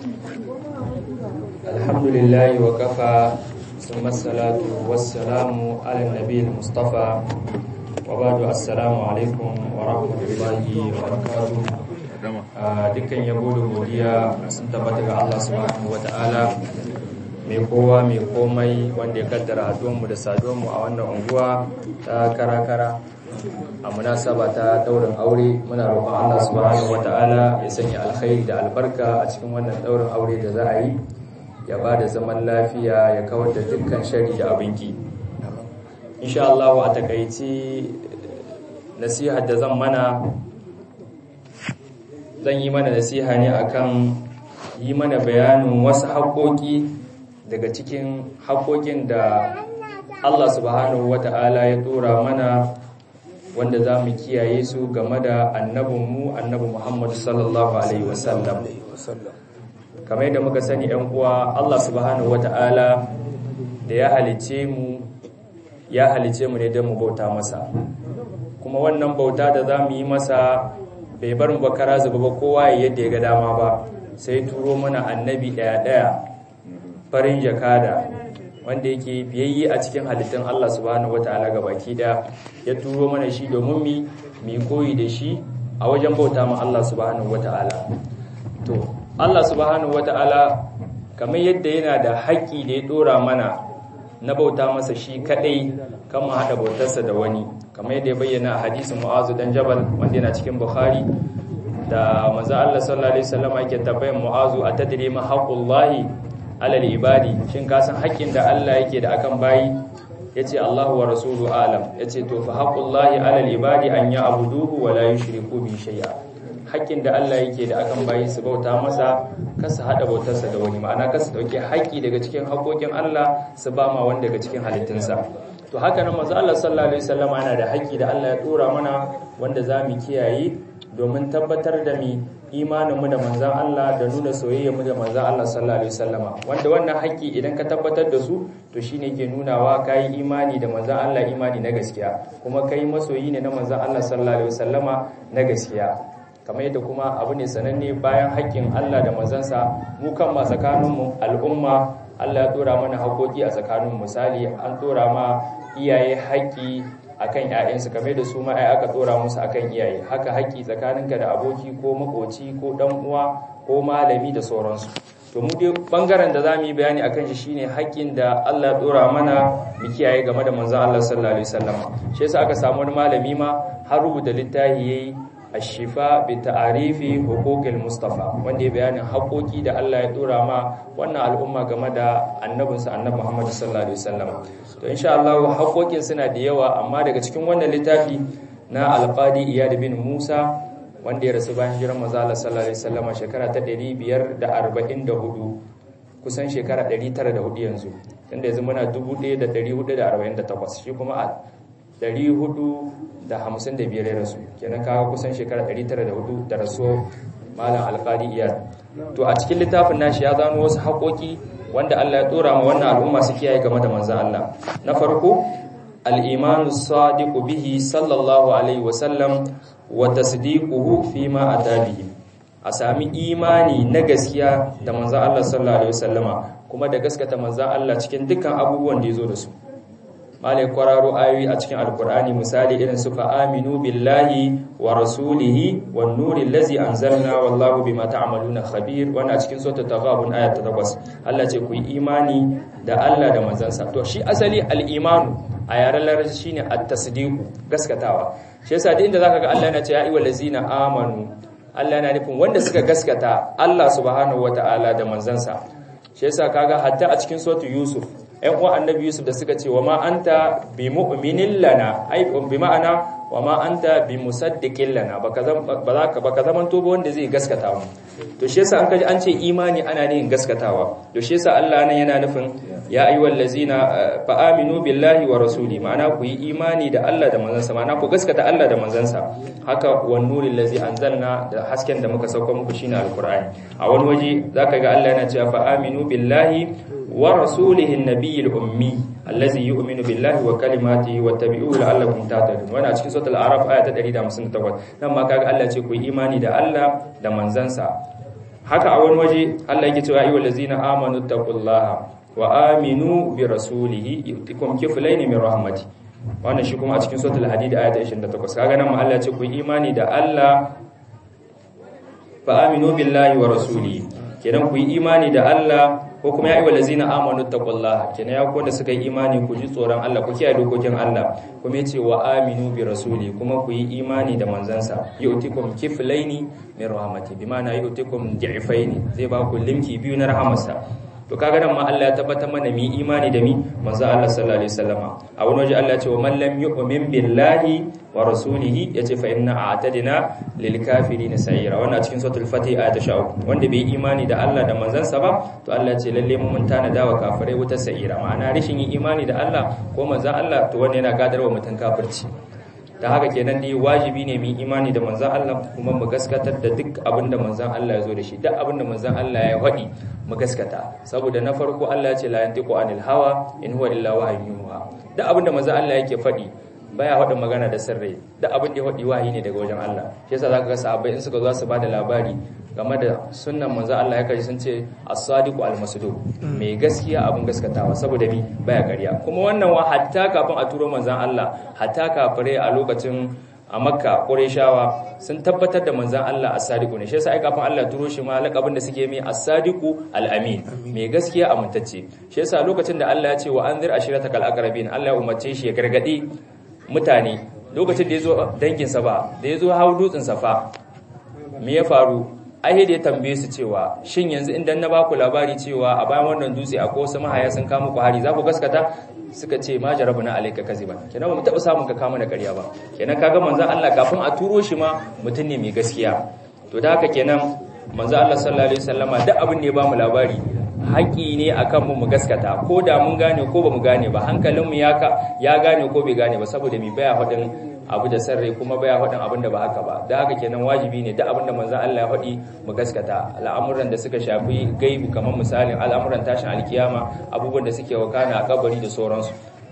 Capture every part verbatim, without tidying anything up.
الحمد لله وكفى ثم الصلاة والسلام على النبي المصطفى وبعد السلام عليكم ورحمة الله وبركاته. dukkan yabo da godiya sun tabbata ga Allah subhanahu wata'ala mai kowa mai komai wanda ya kaddara haduwanmu da saduwanmu a wannan unguwa ta karakara a munasaba ta daurin aure. Muna roƙon Allah subhanahu wata'ala ya sanya alkhairi da albarka a cikin wannan daurin aure da za a yi, ya ba da zaman lafiya, ya kawar da dukkan shari da abinki. Insha Allah a takaici nasihar da zan mana zan yi mana nasiha ne akan yi mana bayanin wasu haƙoƙi daga cikin haƙoƙin da Allah subhanahu wata'ala ya dora mana, wanda za mu kiyaye su game da annabinmu annabi Muhammad sallallahu alaihi wasallam. Kamar yadda muka sani ‘yan uwa, Allah subhanahu wata'ala da ya halice mu ya halice mu ne don mu bauta masa, kuma wannan bauta da za mu yi masa bai bar mu bakara zuba ba kowa ya yadda ya ga dama ba, sai turo mana annabi ɗaya-ɗaya farin jakada wanda yake biyayye a cikin halittun Allah subhanahu wata'ala gabaki ɗaya, ya turo mana shi domin mi mi koyi da shi a wajen bauta ma Allah subhanahu wata'ala. To Allah subhanahu wata'ala kamar yadda yana da haƙƙi da ya dora mana na bauta masa shi kadai, kan mu hada bautarsa da wani, kamar yadda ya bayyana a hadisin Mu'azu dan Jabal wanda yana cikin Bukhari, da manzo Allah sallallahu alaihi wasallam yake tabbayin Mu'azu, atadri ma haqqullahi alal ibadi, shin ka san haƙƙin da Allah yake da akan bayi? Yace Allahu wa rasuluhu alam. Yace to fa haqqullahi alal ibadi an ya'buduhu wa la yushriku bi shay'a. Haƙƙin da Allah yake da akan bayi su bauta masa, kasa hada bautarsa da wani, ma'ana kasa dauke haƙƙi daga cikin haƙoƙin Allah su ba ma wanda daga cikin halittunsa. To haka nan manzo Allah sallallahu alaihi wasallam yana da haƙƙi da Allah ya dora mana wanda zamu kiyaye domin tabbatar da mi imanin mu da manzon Allah da nuna soyayya mu da manzon Allah sallallahu alaihi wasallam, wanda wannan haƙƙi idan ka tabbatar da su to shine ke nunawa kai imani da manzon Allah imani na gaskiya, kuma kai masoyi ne na manzon Allah sallallahu alaihi wasallama na gaskiya. Kamar yadda kuma abu ne sananne bayan haƙƙin Allah da manzansa, mu kan ma tsakaninmu al'umma Allah ya dora mana haƙoƙi a tsakanin. Misali, an dora ma iyaye haƙƙi akan ƴaƴansu, kamar da su ma ai aka dora musu akan iyaye. Haka haƙƙi tsakaninka da aboki ko makoci ko dan uwa ko malami da sauransu. To mu dai bangaren da zamu yi bayani akan shi shine haƙƙin da Allah ya dora mana mu kiyaye game da manzon Allah sallallahu alaihi wasallam. Shi yasa aka samu wani malami ma har rubuta littafi yayi Ashifa bi ta'arifi huquqil Mustafa, wanda ya bayanin haƙoƙi da Allah ya dora ma wannan al'umma game da annabinsa annabi Muhammad sallallahu alaihi wasallam. To insha Allah haƙoƙin suna da yawa, amma daga cikin wannan littafi na Al-Qadi Iyad bin Musa wanda ya rasu bayan hijirar manzo Allah sallallahu alaihi wasallam shekara ta ɗari biyar da arba'in da hudu, kusan shekara ɗari tara da hudu yanzu, tunda yanzu muna dubu ɗaya da ɗari hudu da arba'in da takwas, shi kuma a ɗari hudu da hamsin da biyar ya rasu, kenan kawo kusan shekara ɗari tara da hudu da rasuwar malam Al-Qadi Iyad. To a cikin littafin nashi ya zano wasu haƙoƙi wanda Allah ya dora ma wannan al'umma su kiyaye game da manzon Allah. Na farko, al-imanu sadiqu bihi sallallahu alaihi wa sallam wa tasdiquhu fi ma atabihi. A sami imani na gaskiya da manzon Allah sallallahu alaihi wa sallama, kuma da gaskata manzon Allah cikin dukkan abubuwan da ya zo da su. Malai kwararo ayoyi a cikin alkur'ani, misali irin su fa'aminu billahi wa rasulihi wan nuri allazi anzalna wallahu bima ta'maluna khabir, wannan a cikin suratul taghabun aya ta takwas. Allah ce ku yi imani da Allah da manzansa. To shi asali al-imanu a yaren larabci shine at-tasdiqu, gaskatawa. Shi yasa duk inda zaka ga Allah yana ce ya ayyuhal ladzina amanu, Allah yana nufin wanda suka gaskata Allah subhanahu wataala da manzansa. Shi yasa kaga hatta a cikin suratul Yusuf, ‘yan uwan annabi Yusuf da suka ce wa ma anta bi mu'minin lana, ai bi ma'ana wa ma anta bi musaddiqin lana, baka baka zaman to ba wanda zai gaskata mu. To shi yasa an kaji an ce imani ana ne gaskatawa. To shi yasa Allah nan yana nufin ya ayyuhal ladzina fa aminu billahi wa rasuli, ma'ana ku yi imani da Allah da manzansa, ma'ana ku gaskata Allah da manzansa. Haka wan nuril ladzi anzalna, da hasken da muka sauka muku shine alqur'ani. A wani waje zaka ga Allah yana cewa fa aminu billahi wa rasulihi an-nabiyil ummi allazi yu'minu billahi wa kalimatihi wattabi'uhu la'allakum tahtadun. Wannan a cikin suratul a'raf aya ta ɗari da hamsin da takwas. Nan ma kaga Allah ce ku yi imani da Allah da manzansa. haka a wani waje Allah yake cewa ayyuhal ladzina amanu taqullaha wa aminu bi rasulihi yutikum kiflayn min rahmati. Wannan shi kuma a cikin suratul hadid ayat ishirin da takwas. Kaga nan ma Allah ya ce ku imani da Allah fa aminu billahi wa rasulihi, kenan ku yi imani da Allah, ko kuma ya ayyuhal ladzina amanu taqullaha, kenan ya ku da suka yi imani ku ji tsoron Allah, ku kiyaye dokokin Allah. Kuma yace wa aminu bi rasuli, kuma ku yi imani da manzansa, yu'tikum kiflaini min rahmati, bi ma'ana yu'tikum di'faini, zai ba ku limki biyu na rahamarsa. To kaga nan ma Allah ya tabbatar mana mi imani da mi manzo Allah sallallahu alaihi wasallama. A wani waje Allah ya ce wa man lam yu'min billahi wa rasulihi, yace fa inna a'tadina lil kafirin sa'ira. Wannan cikin suratul fatih ayat sha uku. Wanda bai imani da Allah da manzansa ba, to Allah ya ce lalle mun tana dawa kafirai wuta sa'ira. Ma'ana rishin yin imani da Allah ko manzon Allah, to wannan yana gadarwa mutun kafirci. Da haka kenan dai wajibi ne mu imani da manzon Allah, kuma mu gaskatar da duk abin da manzon Allah ya zo da shi, duk abin da manzon Allah ya faɗi mu gaskata. Saboda na farko Allah ya ce la yantiqu anil hawa in huwa illa wahyun yuha. Duk abin da manzon Allah yake faɗi baya faɗin magana da sirri, duk abin da ya faɗi wahayi ne daga wajen Allah. Shi yasa zaka ga sahabbai in suka zo su bada labari game da sunnan manzon Allah ya kaji sun ce as-sadiqu al-masduq, mai gaskiya abin gaskatawa, saboda bi baya ƙarya. Kuma wannan wa hatta kafin a turo manzon Allah, hatta kafire a lokacin a Makka Qurayshawa sun tabbatar da manzon Allah as-sadiqu ne. Shi yasa ai kafin Allah turo shi ma laqabin da suke mai as-sadiqu al-amin, mai gaskiya amintacce. Shi yasa lokacin da Allah ya ce wa anzir ashiratakal aqrabin, Allah ya umarce shi ya gargadi mutane lokacin da yazo dangin sa ba, da yazo hawo dutsen Safa, me ya faru? Ai da ya tambaye su cewa shin yanzu idan na baku labari cewa a bayan wannan dutse akwai wasu mahaya sun kama ku hari, za ku gaskata? Suka ce ma jarabna alayka kaziban, kenan ba mu taba samun ka kama da ƙarya ba. Kenan kaga manzon Allah kafin a turo shi ma mutum ne mai gaskiya. To da haka kenan manzon Allah sallallahu alaihi wasallama duk abin da ya bamu labari haƙi ne akan mu mu gaskata, ko da mun gane ko ba mu gane ba, hankalinmu ya ya gane ko bai gane ba, saboda mi baya faɗin abu da sarrai, kuma baya faɗin abin da ba haka ba. Da haka kenan wajibi ne duk abin da manzon Allah ya faɗi mu gaskata. Al'amuran da suka shafi gaibu, kamar misalin al'amuran tashin alkiyama, abubuwan da suke wakana a kabari da sauransu,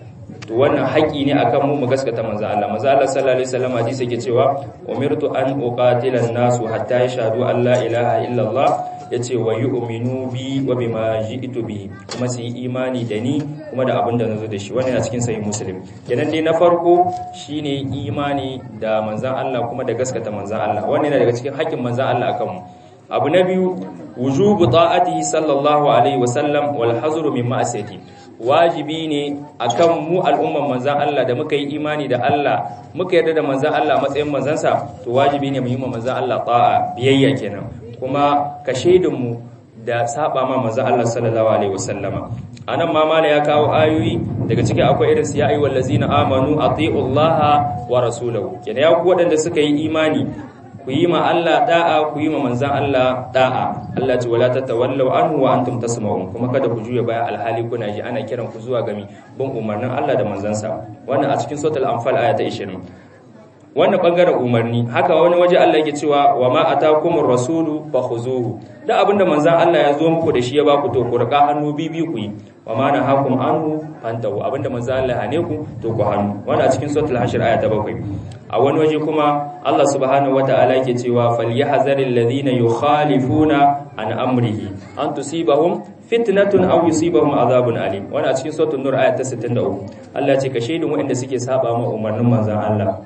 to wannan haƙi ne akan mu mu gaskata manzon Allah. Manzon Allah sallallahu alaihi wasallam hadisi yake cewa umirtu an uqatila an-nasu hatta yashhadu an la ilaha illallah, yace wa yu'minu bi wa bima ji'tu bi, kuma su yi imani da ni kuma da abin da nazo da shi. Wannan a cikin sahih Muslim. Kenan dai na farko shine imani da manzon Allah kuma da gaskata manzon Allah. Wannan yana daga cikin haƙin manzon Allah akan mu. Abu na biyu, wujubu ta'atihi sallallahu alaihi wasallam wal hazru min ma'asiyati. Wajibi ne akan mu al'umman manzon Allah da muka yi imani da Allah, muka yarda da manzon Allah matsayin manzansa, to wajibi ne mu yi manzon Allah ta'a, biyayya kenan. Kuma ka shaidinmu da saba ma manzo Allah sallallahu alaihi wasallama. Anan ma mala ya kawo ayoyi, daga cikin akwai irin su ya ayyuhal ladzina amanu atiullaha wa rasulahu, kenan ya ku wadanda suka yi imani ku yi ma Allah da'a, ku yi ma manzon Allah da'a. Allah ce wala tatawallaw anhu wa antum tasma'un, kuma kada ku juya baya alhali kuna ji ana kiran ku zuwa gami bin umarnin Allah da manzansa. Wannan a cikin suratul anfal aya ta ishirin. Wannan bangaren umarni. Haka wani waje Allah yake cewa wa ma atakumur rasulu fakhuzuhu, da abinda manzon Allah ya zo muku da shi ya baku to ku rika hannu bibi ku yi. Wa ma nahakum anhu fantahu, abinda manzon Allah ya hane ku to ku hannu. Wannan a cikin suratul hashr aya ta bakwai. A wani waje kuma Allah subhanahu wataala yake cewa falyahzaril ladina yukhalifuna an amrihi an tusibahum fitnatun aw yusibahum azabun alim. Wannan a cikin suratul nur aya ta sittin da uku. Allah ya ce ka shaidin waɗanda suke saba ma umarnin manzon Allah,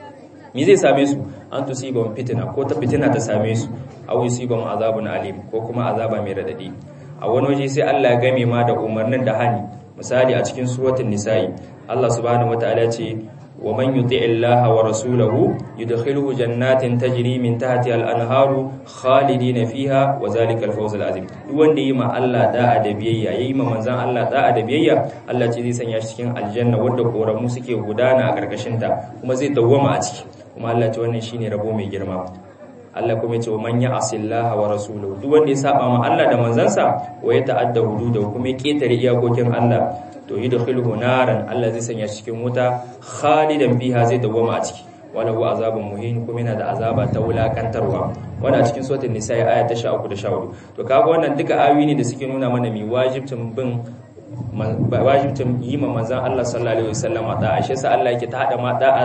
me zai same su? An tusibahum fitna, ko ta fitina ta same su, aw yusibahum azabun alim, ko kuma azaba mai radadi. A wani waje sai Allah ya game ma da umarnin da hani. Misali a cikin suratul nisa'i Allah subhanahu wataala ya ce wa man yuti'illaha wa rasulahu yudkhiluhu jannatin tajri min tahtiha al-anharu khalidina fiha wa zalikal fawzul azim. Duk wanda yi ma Allah da'a da biyayya, yayi ma manzon Allah da'a da biyayya, Allah ce zai sanya shi cikin aljanna wanda koramu suke gudana a karkashin ta, kuma zai dawwama a ciki. Kuma Allah ce wannan shine rabo mai girma. Allah kuma ya ce wa man ya'sillaha wa rasulahu, duk wanda ya saba ma Allah da manzansa, wa ya ta'adda hududahu, kuma ya ketare iyakokin Allah, to yudkhiluhu naran, Allah zai sanya shi cikin wuta khalidan fiha, zai dawwama a ciki. Wala huwa azabun muhin, kuma yana da azaba ta wulakantarwa. Wannan a cikin suratul nisa aya ta sha uku da sha hudu. To kaga wannan duka ayoyi ne da suke nuna mana mi wajibcin bin wajibcin yi ma manzon Allah sallallahu alaihi wasallam da'a. Shi yasa Allah yake ta hada ma da'a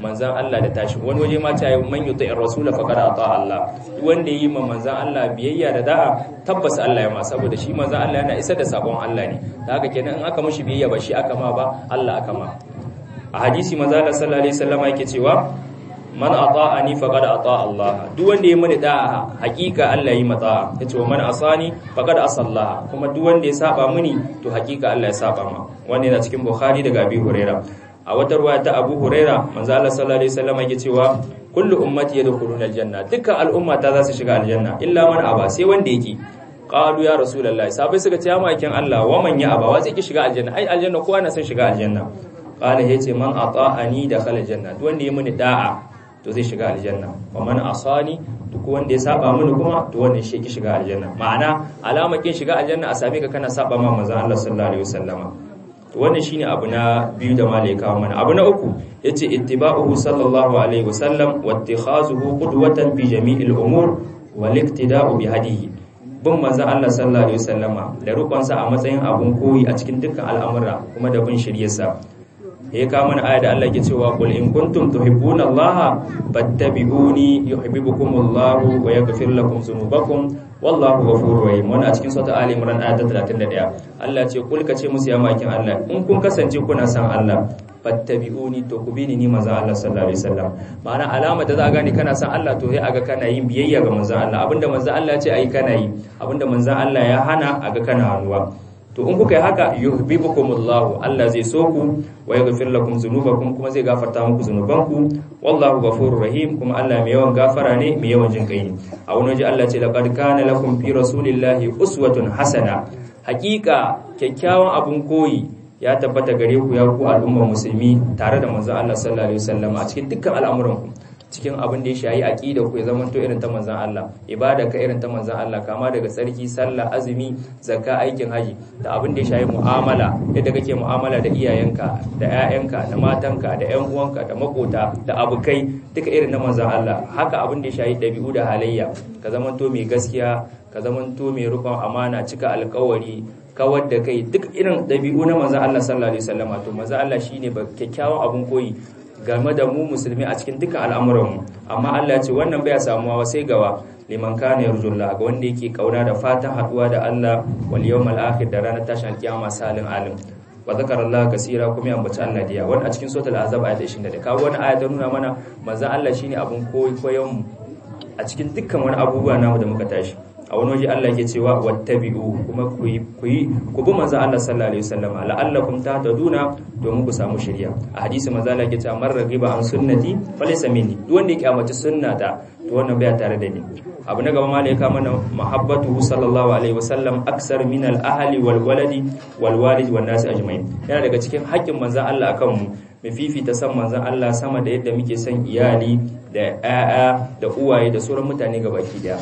manzan Allah da tashi wani waje ma ta yi man yuti'ir rasul faqad ata Allah wanda yi ma manzan Allah biyayya da da'a tabbas Allah ya ma saboda shi manzan Allah yana isar da sakon Allah ne da haka kenan in aka mishi biyayya ba shi aka ma ba Allah aka ma a hadisi manzan Allah sallallahu alaihi wasallam yake cewa man ata'ani faqad ata Allah duk wanda ya mani da'a hakika Allah yi mata yace wa man asani faqad asalla kuma duk wanda ya saba mini to hakika Allah ya saba ma wannan yana cikin Bukhari daga Abi Huraira a wata ruwaya ta Abu Huraira manzo Allah sallallahu alaihi wasallam yake cewa kullu ummati yadkhuluna aljanna dukkan al'umma ta za su shiga aljanna illa man aba sai wanda yake qalu ya rasulullahi sabai suka ce ya makin Allah wa man ya aba wa zai ki shiga aljanna ai aljanna kowa na son shiga aljanna qala yace man ata'ani dakhala aljanna duk wanda ya mini da'a to zai shiga aljanna wa man asani duk wanda ya saba mini kuma to wannan shi yake shiga aljanna ma'ana alamakin shiga aljanna a same ka kana saba ma manzon Allah sallallahu alaihi wasallama to wannan shine abu na biyu da malaika mana abu na uku yace ittiba'uhu sallallahu alaihi wasallam wa ittikhazuhu qudwatan fi jami'il umur wal iktida'u bi hadihi bin manzon Allah sallallahu alaihi wasallama da rukunsa a matsayin abun koyi a cikin dukkan al'amura kuma da bin shiryarsa ya kawo mana aya da Allah ke cewa qul in kuntum tuhibbuna Allah fattabi'uni yuhibbukumullahu wa yaghfir lakum dhunubakum wallahu ghafurur rahim wannan a cikin sura Ali Imran aya ta talatin da ɗaya Allah ce kul ka ce musu ya makin Allah in kun kasance kuna san Allah fattabi'uni to ku bi ni manzon Allah sallallahu alaihi wasallam ma'ana alama da za a gane kana san Allah to sai aga kana yin biyayya ga manzon Allah abinda manzon Allah ya ce ayi kana yi abinda manzon Allah ya hana aga kana hannuwa to in kuka yi haka yuhibbukumullahu Allah zai so ku wa yaghfir lakum dhunubakum kuma zai gafarta muku zunubanku wallahu ghafurur rahim kuma Allah mai yawan gafara ne mai yawan jinkai ne a wani waje Allah ce laqad kana lakum fi rasulillahi uswatun hasana hakika kyakkyawan abun koyi ya tabbata gare ku ya ku al'ummar musulmi tare da manzon Allah sallallahu alaihi wasallam a cikin dukkan al'amuranku cikin abin da ya shayi aqida ku ya zama to irin ta manzon Allah ibada ka irin ta manzon Allah kama daga tsarki sallah azumi zakka aikin haji da abin da ya shayi mu'amala yadda kake mu'amala da iyayenka da ƴaƴanka da matanka da ƴan uwanka da makota da abukai duka irin na manzon Allah haka abin da ya shayi dabi'u da halayya ka zama to mai gaskiya ka zama to mai rukun amana cika alƙawari kawar da kai duk irin dabi'u na manzon Allah sallallahu alaihi wasallam to manzon Allah shine ba kyakkyawan abun koyi game da mu musulmi a cikin dukkan al'amuranmu amma Allah ya ce wannan bai samuwa sai gawa liman kana yarjullah ga wanda yake kauna da fatan haduwa da Allah wal yawmal akhir da ranar tashin alkiyama salin alim wa zakarallaha kaseera kuma ya ambaci Allah diya wannan a cikin suratul azab ayat ishirin da ka wani aya ta nuna mana manzo Allah shine abun koyi koyon mu a cikin dukkan wani abubuwa namu da muka tashi a wani waje Allah yake cewa wattabi'u kuma ku yi ku yi ku bi manzo Allah sallallahu alaihi wasallam la'allakum tahtaduna domin ku samu shari'a a hadisi manzo Allah yake cewa man ragiba an sunnati falaysa minni duk wanda yake amace sunnata to wannan baya tare da ni abu na gaba malaika mana mahabbatu sallallahu alaihi wasallam aksar min al-ahli wal waladi wal walid wan nas ajma'in yana daga cikin haƙƙin manzo Allah akan mu mu fifita san manzon Allah sama da yadda muke son iyali da ƴaƴa da uwaye da sauran mutane gabaki daya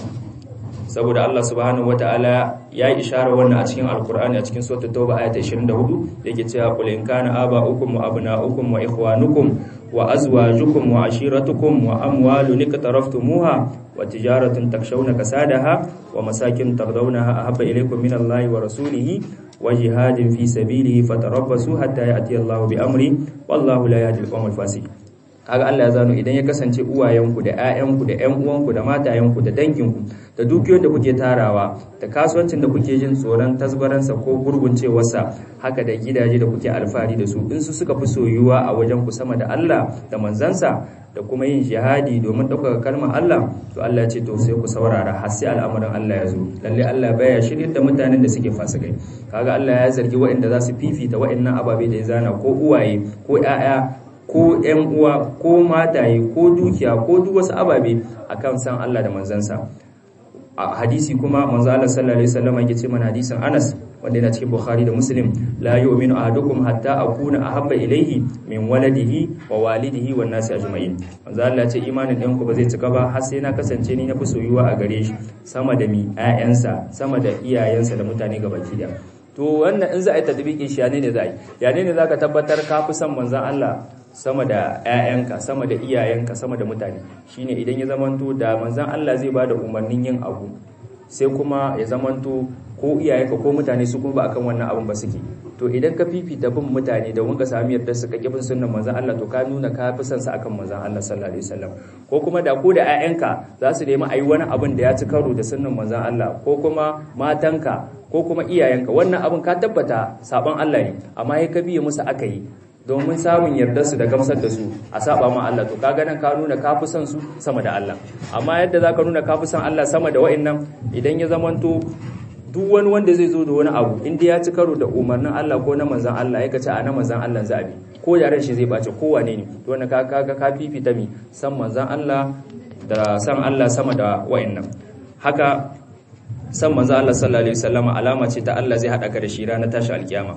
saboda Allah subhanahu wataala ya yi isharar wannan a cikin alkur'ani a cikin suratul tauba aya ta ishirin da hudu yake cewa qul in kana aba'ukum wa abna'ukum wa ikhwanukum wa azwajukum wa ashiratukum wa amwalun iqtaraftumuha wa tijaratun takshawna kasadaha wa masakin tardawnaha ahabba ilaykum minallahi wa rasulihi wa jihadin fi sabilihi fatarabbasu hatta ya'ti Allahu bi amri wallahu la yahdi al-qawmal fasiqin kaga Allah ya zano idan ya kasance uwayenku da ƴaƴanku da ƴan uwanku da matayenku da danginku da dukiyoyin da kuke tarawa da kasuwancin da kuke jin tsoron tasbaransa ko gurguncewarsa haka da gidaje da kuke alfahari da su in su suka fi soyuwa a wajen ku sama da Allah da manzansa da kuma yin jihadi domin ɗaukaka kalmar Allah to Allah ya ce to sai ku saurara har sai al'amarin Allah ya zo lalle Allah baya shirin da mutanen da suke fasikai kaga Allah ya zargi waɗanda za su fifita waɗannan ababe da ya zana ko uwaye ko ƴaƴa ko ƴan uwa ko mataye ko dukiya ko duk wasu ababe akan san Allah da manzansa a hadisi kuma manzo Allah sallallahu alaihi wasallam yake ce mana hadisin Anas wanda yana cikin Bukhari da Muslim la yu'minu ahadukum hatta akuna ahabba ilayhi min waladihi wa walidihi wan nasi ajma'in manzo Allah ya ce imanin ɗan ku ba zai cika ba har sai na kasance ni na fi soyuwa a gare shi sama da mi ƴaƴansa sama da iyayensa da mutane gabaki daya to wannan in za a yi tadbiqin shi ne ne za a yi ya ne ne zaka tabbatar ka fi son manzon Allah sama da ƴaƴanka sama da iyayenka sama da mutane shine idan ya zamanto da manzon Allah zai bada umarnin yin abu sai kuma ya zamanto ko iyayenka ko mutane su kuma ba akan wannan abin ba suke. To idan ka fifita bin mutane da wanka sami yardar su kake bin sunnan manzon Allah to ka nuna ka fi son sa akan manzon Allah sallallahu alaihi wasallam. Ko kuma da ko da ƴaƴanka za su nemi ayi wani abin da ya ci karo da sunnan manzon Allah, ko kuma matanka ko kuma iyayenka wannan abin ka tabbata saban Allah ne amma ya ka biye musu aka yi domin samun yardar su da gamsar da su a saba ma Allah, to kaga nan ka nuna ka fi son su sama da Allah. Amma yadda zaka nuna ka fi son Allah sama da wa'annan, idan ya zamanto duk wani wanda zai zo da wani abu inda ya ci karo da umarnin Allah ko na manzan Allah ya kace a na manzan Allah za a bi, ko yaren shi zai bace ko wane ne, to wannan ka ka ka fifita mi san manzan Allah da san Allah sama da wa'annan. Haka san manzan Allah sallallahu alaihi wasallam alama ce ta Allah zai hada ka da shi ranar tashi alkiyama.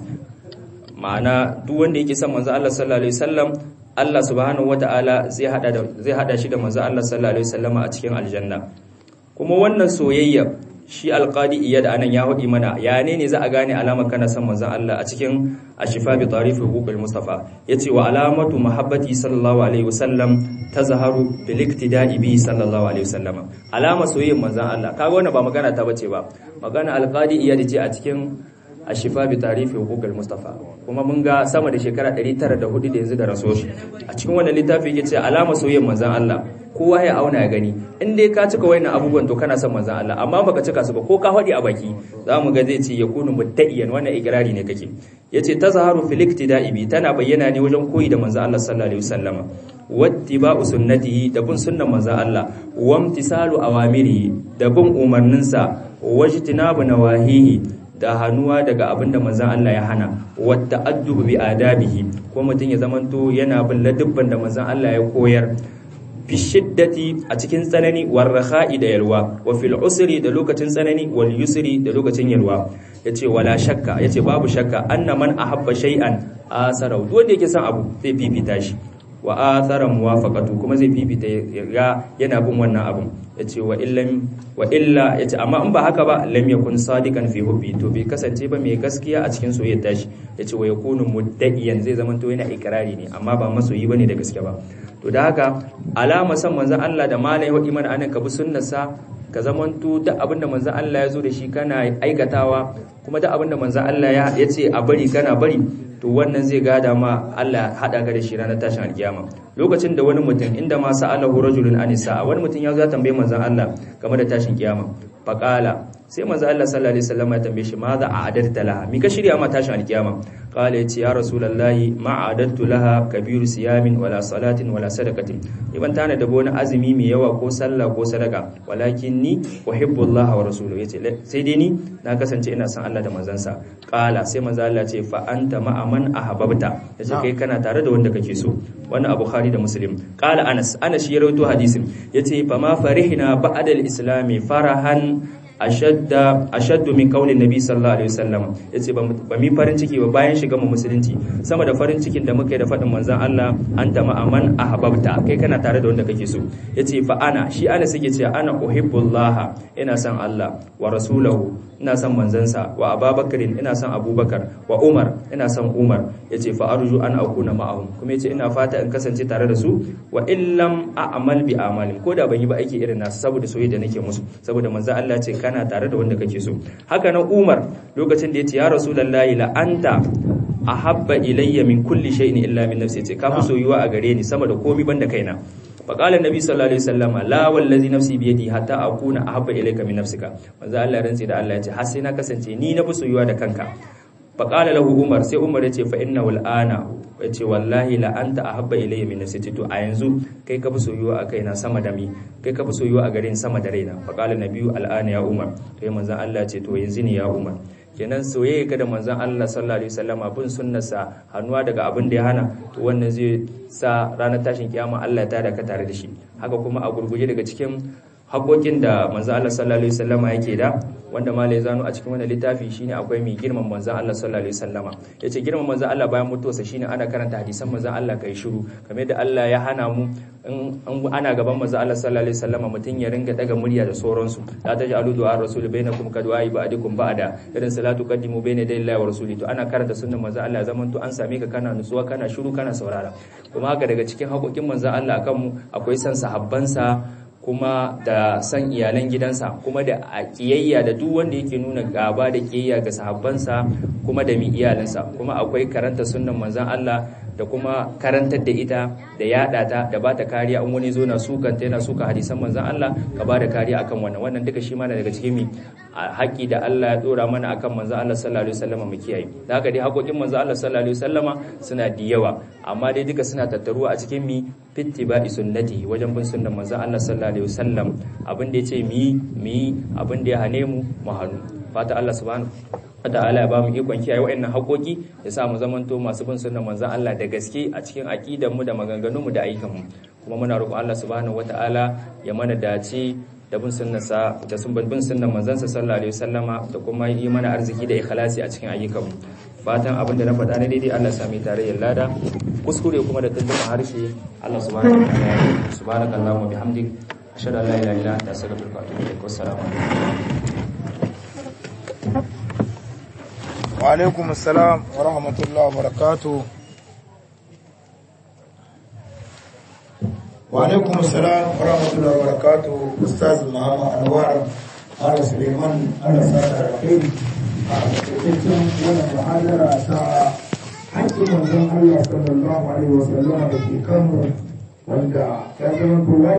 Ma'ana duk wanda yake san manzan Allah sallallahu alaihi wasallam Allah subhanahu wataala zai hada da zai hada shi da manzan Allah sallallahu alaihi wasallam a cikin aljanna. Kuma wannan soyayya shi alqadi iyad anan ya hudi mana ya ne ne za a gane alamar kana son manzon Allah a cikin ashifa bi tarif huququl mustafa, yace wa alamatu mahabbati sallallahu alaihi wasallam tazharu bil iktida'i bi sallallahu alaihi wasallam. Alama soyayyar manzon Allah kaga wannan ba magana ta bace ba, magana alqadi iyad ce a cikin ashifa bi tarif huququl mustafa. Kuma mun ga sama da shekara ɗari tara da hudu da yanzu da rasul a cikin wannan littafi yake ce alama soyayyar manzon Allah kowa ya auna ya gani, in dai ka cika wayannan abubuwan to kana son manzon Allah, amma baka cika su ba ko ka faɗi a baki zamu ga zai ce yakunu muttaqiyan, wannan ikrari ne kake. Yace tazharu fil iktida'i bi, tana bayyana ne wajen koyi da manzon Allah sallallahu alaihi wasallama, wattiba'u sunnatihi da bin sunnan manzon Allah, wa imtisalu awamirihi da bin umarninsa, wajtinabu nawahihi da hanuwa daga abinda manzon Allah ya hana, wa ta'addubu bi adabihi ko mutun ya zamanto yana bin ladabban da manzon Allah ya koyar, fi shiddati a cikin tsanani, war rakha'i da yalwa, wa fil usri da lokacin tsanani, wal yusri da lokacin yalwa. Yace wala shakka, yace babu shakka anna man ahabba shay'an asara, duk wanda yake son abu zai fifita shi, wa athara muwafaqatu kuma zai fifita ya yana bin wannan abun. Yace wa illam wa illa yace amma in ba haka ba lam yakun sadiqan fi hubbi, to bai kasance ba mai gaskiya a cikin soyayyar tashi. Yace wa yakunu mudda'iyan, zai zama to yana ikrari ne amma ba masoyi bane da gaske ba. To da haka alama san manzon Allah da malai wa iman anan ka bi sunnarsa, ka zamanto duk abinda manzon Allah ya zo da shi kana aikatawa, kuma duk abinda manzon Allah ya yace a bari kana bari, to wannan zai gada ma Allah hada ka da shi ranar tashin alkiyama. Lokacin da wani mutum inda ma sa'alahu rajulun anisa, wani mutum ya zo ya tambaye manzon Allah game da tashin kiyama, faqala sai manzon Allah sallallahu alaihi wasallam ya tambaye shi ma za a adarta laha, mi ka shirya ma tashin alkiyama? Qala yace ya rasulullahi ma adartu laha kabiru siyamin wala salatin wala sadaqatin, iban tana da wani azumi mai yawa ko sallah ko sadaka, walakin ni uhibbu Allah wa rasuluhu, yace sai dai ni na kasance ina son Allah da manzansa. Qala sai manzon Allah ce fa anta ma'a man ahbabta, yace kai kana tare da wanda kake so. Wannan Abu Bukhari da Muslim. Qala Anas, Anas shi ya rawaito hadisin, yace fa ma farihna ba'da al-islami farahan ashadda ashaddu min qawli nabi sallallahu alaihi wasallam, yace ba mi farin ciki ba bayan shiga mu musulunci sama da farin cikin da muka yi da fadin manzon Allah anta ma aman ahbabta, kai kana tare da wanda kake so. Yace fa ana shi ana sike ce ana uhibbullah, ina son Allah, wa rasulahu ina son manzansa, wa ababakarin ina son abubakar, wa umar ina son umar. Yace fa arju an akuna ma'ahum, kuma yace ina fata in kasance tare da su, wa illam a'mal bi amalin, ko da ban yi ba aiki irin nasu saboda soyayya da nake musu, saboda manzon Allah ce kana tare da wanda kake so. Haka nan Umar lokacin da yace ya rasulullahi la anta ahabba ilayya min kulli shay'in illa min nafsi, yace ka fi soyuwa a gare ni sama da komai banda kaina. Faqala annabi sallallahu alaihi wasallam la wallazi nafsi bi yadi hatta akuna ahabba ilayka min nafsika, manzo Allah rantsi da Allah yace har sai na kasance ni na fi soyuwa da kanka. Faqala lahu Umar, sai Umar yace fa inna wal ana, yace wallahi la anta ahabba ilayya min nafsi, to a yanzu kai ka fi soyuwa a kaina sama da mi, kai ka fi soyuwa a gare ni sama da raina. Faqala nabiyyu al ana ya Umar, to manzo Allah yace to yanzu ne ya Umar. Kenan soyayya ga da manzon Allah sallallahu alaihi wasallam bin sunnarsa, hannuwa daga abin da ya hana, to wannan zai sa ranar tashin kiyama Allah ya tada ka tare da shi. Haka kuma a gurguje daga cikin haƙoƙin da manzon Allah sallallahu alaihi wasallama yake da, wanda malai zano a cikin wannan littafi shine akwai mai girman manzon Allah sallallahu alaihi wasallama. Yace girman manzon Allah bayan mutuwarsa shine ana karanta hadisan manzon Allah kai shiru, kamar da Allah ya hana mu in ana gaban manzon Allah sallallahu alaihi wasallama mutun ya ringa daga murya da sauransu. La taj'alu du'a rasul bainakum kadwa'i ba'dikum ba'da, irin salatu qaddimu baina yaday wa rasuli. To ana karanta sunnan manzon Allah zaman to an same ka kana nutsuwa kana shiru kana saurara. Kuma haka daga cikin haƙoƙin manzon Allah akan mu akwai san sahabbansa, kuma da san iyalan gidansa, kuma da kiyayya da duk wanda yake nuna gaba da kiyayya ga sahabbansa, kuma da mi iyalansa. Kuma akwai karanta sunnan manzon Allah da kuma karantar da ita da yada ta da bata kariya. An wani zo na sukanta yana suka hadisan manzon Allah, ka bada kariya akan wannan. Wannan duka shi ma na daga cikin mi haƙi da Allah ya dora mana akan manzon Allah sallallahu alaihi wasallam mu kiyaye. Da haka dai haƙoƙin manzon Allah sallallahu alaihi wasallama suna da yawa, amma dai duka suna tattaruwa a cikin mi fittiba'i sunnati, wajen bin sunnan manzon Allah sallallahu alaihi wasallam. Abin da yace mi mi abin da ya hane mu mu hanu. Fata Allah subhanahu ta'ala ya ba mu ikon kiyaye wa'annan haƙoƙi, ya sa mu zamanto masu bin sunnan manzon Allah da gaske a cikin aqidar mu da maganganun mu da ayyukan mu. Kuma muna roƙon Allah subhanahu wata'ala ya mana dace da bin sunnarsa da sun bin sunnan manzon sa sallallahu alaihi wasallama, da kuma yi mana arziki da ikhlasi a cikin ayyukan mu. Fatan abin da na faɗa na daidai Allah sami tarayyar lada, kuskure kuma da tuntuɓin harshe Allah subhanahu wata'ala. Subhanakallahumma bihamdik ashhadu an la ilaha illa anta astaghfiruka wa atubu ilaik. Wassalamu alaikum. وعليكم السلام ورحمة الله وبركاته. وعليكم السلام ورحمة الله وبركاته. أستاذ محمد أنوار على سليمان على سادة الخير وانا محاضرة ساعة حتى من الله صلى الله عليه وسلم في كامل وانت كان